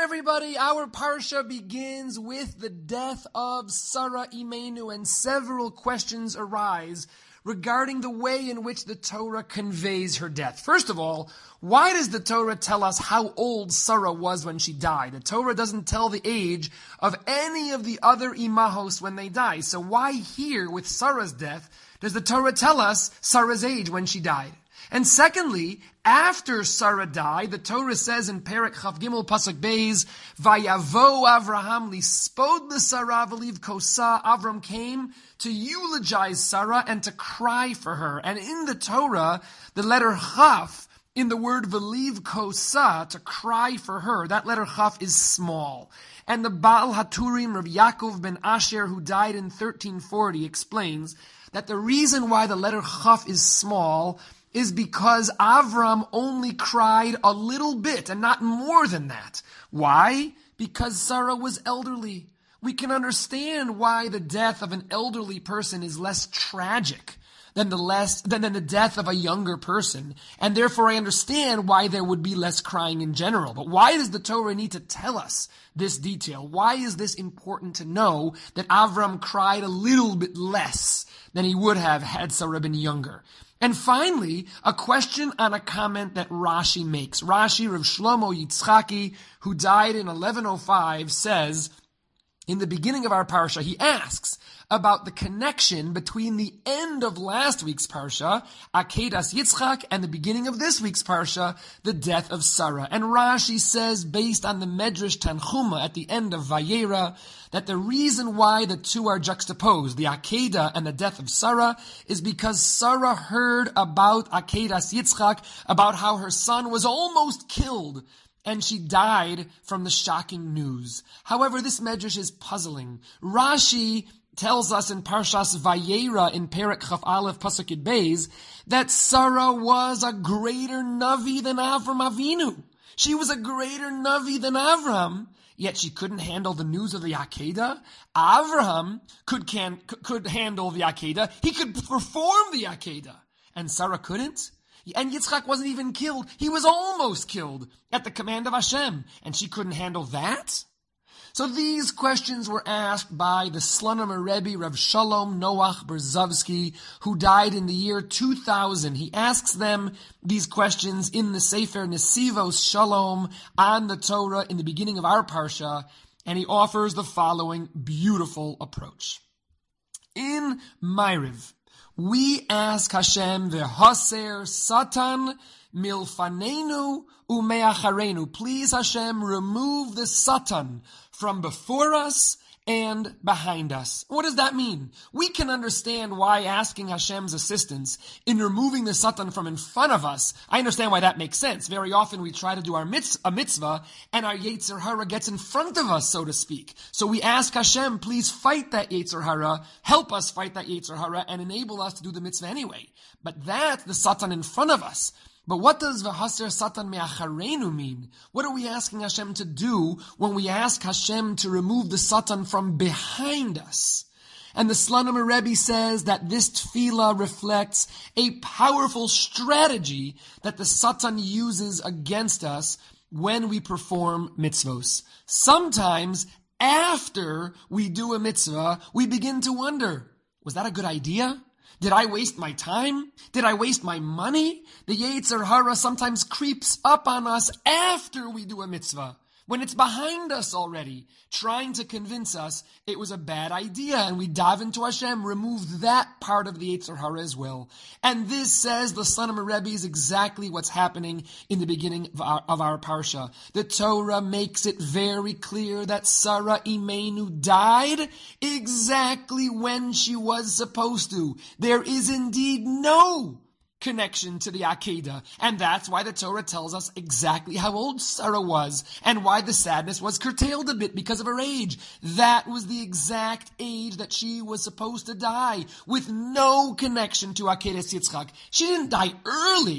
everybody. Our parsha begins with the death of Sarah Imenu, and several questions arise regarding the way in which the Torah conveys her death. First of all, why does the Torah tell us how old Sarah was when she died? The Torah doesn't tell the age of any of the other imahos when they die. So why here, with Sarah's death, does the Torah tell us Sarah's age when she died? And secondly, after Sarah died, the Torah says in Perek Chav Gimel Pasuk Beis, Vayavo Avraham lispod l'Sarah v'liv kosa. Avram came to eulogize Sarah and to cry for her. And in the Torah, the letter Chaf, in the word v'liv kosa, to cry for her, that letter Chaf is small. And the Baal Haturim, Rav Yaakov ben Asher, who died in 1340, explains that the reason why the letter Chaf is small is because Avram only cried a little bit and not more than that. Why? Because Sarah was elderly. We can understand why the death of an elderly person is less tragic than the death of a younger person. And therefore I understand why there would be less crying in general. But why does the Torah need to tell us this detail? Why is this important to know that Avram cried a little bit less than he would have had Sarah been younger? And finally, a question on a comment that Rashi makes. Rashi, Rav Shlomo Yitzchaki, who died in 1105, says, in the beginning of our parsha, he asks about the connection between the end of last week's parsha, Akedas Yitzchak, and the beginning of this week's parsha, the death of Sarah. And Rashi says, based on the Medrash Tanchuma at the end of Vayera, that the reason why the two are juxtaposed, the Akedah and the death of Sarah, is because Sarah heard about Akedas Yitzchak, about how her son was almost killed, and she died from the shocking news. However, this Medrash is puzzling. Rashi tells us in Parshas Vayera in Perek Chaf Aleph Pasuk Yud Beis that Sarah was a greater Navi than Avram Avinu. She was a greater Navi than Avram, yet she couldn't handle the news of the Akedah. Avraham could handle the Akedah. He could perform the Akedah. And Sarah couldn't. And Yitzchak wasn't even killed. He was almost killed at the command of Hashem. And she couldn't handle that? So these questions were asked by the Slonim Rebbe, Rav Shalom Noach Berzovsky, who died in the year 2000. He asks them these questions in the Sefer Nesivos Shalom on the Torah in the beginning of our Parsha, and he offers the following beautiful approach. In Ma'ariv, we ask Hashem, V'haser Satan milfanenu umeacharenu. Please, Hashem, remove the Satan from before us and behind us. What does that mean? We can understand why asking Hashem's assistance in removing the Satan from in front of us, I understand why that makes sense. Very often we try to do a mitzvah and our Yetzer Hara gets in front of us, so to speak. So we ask Hashem, please fight that Yetzer Hara, help us fight that Yetzer Hara, and enable us to do the mitzvah anyway. But that's the Satan in front of us. But what does V'haser Satan me'acharenu mean? What are we asking Hashem to do when we ask Hashem to remove the Satan from behind us? And the Slonim Rebbe says that this tefillah reflects a powerful strategy that the Satan uses against us when we perform mitzvos. Sometimes after we do a mitzvah, we begin to wonder, was that a good idea? Did I waste my time? Did I waste my money? The Yetzer Hara sometimes creeps up on us after we do a mitzvah, when it's behind us already, trying to convince us it was a bad idea, and we dive into Hashem, remove that part of the Yetzer Hara as well. And this, says the Slonim Rebbe, is exactly what's happening in the beginning of our parsha. The Torah makes it very clear that Sarah Imenu died exactly when she was supposed to. There is indeed no connection to the Akedah. And that's why the Torah tells us exactly how old Sarah was and why the sadness was curtailed a bit because of her age. That was the exact age that she was supposed to die, with no connection to Akedas Yitzchak. She didn't die early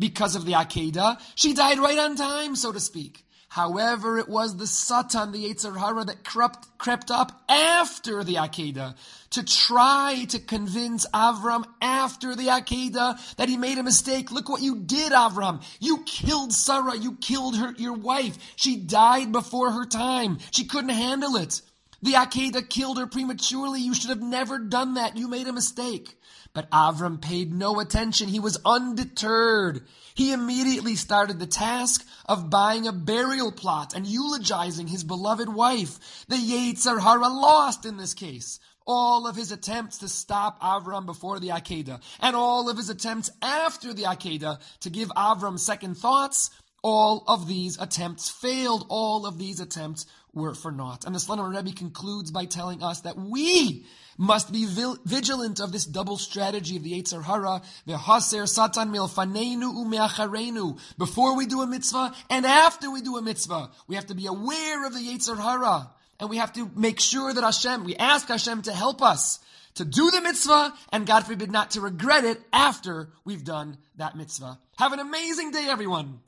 because of the Akedah. She died right on time, so to speak. However, it was the Satan, the Yetzer Hara, that crept up after the Akedah to try to convince Avram after the Akedah that he made a mistake. Look what you did, Avram. You killed Sarah. You killed your wife. She died before her time. She couldn't handle it. The Akedah killed her prematurely. You should have never done that. You made a mistake. But Avram paid no attention. He was undeterred. He immediately started the task of buying a burial plot and eulogizing his beloved wife. The Yetzer Hara lost in this case. All of his attempts to stop Avram before the Akedah, and all of his attempts after the Akedah to give Avram second thoughts, all of these attempts failed. All of these attempts were for naught. And the Slonim Rebbe concludes by telling us that we must be vigilant of this double strategy of the Yetzer Hara, the Haser Satan milfaneinu umeacharenu. Before we do a mitzvah and after we do a mitzvah, we have to be aware of the Yetzer Hara. And we have to make sure that we ask Hashem to help us to do the mitzvah, and God forbid not to regret it after we've done that mitzvah. Have an amazing day, everyone.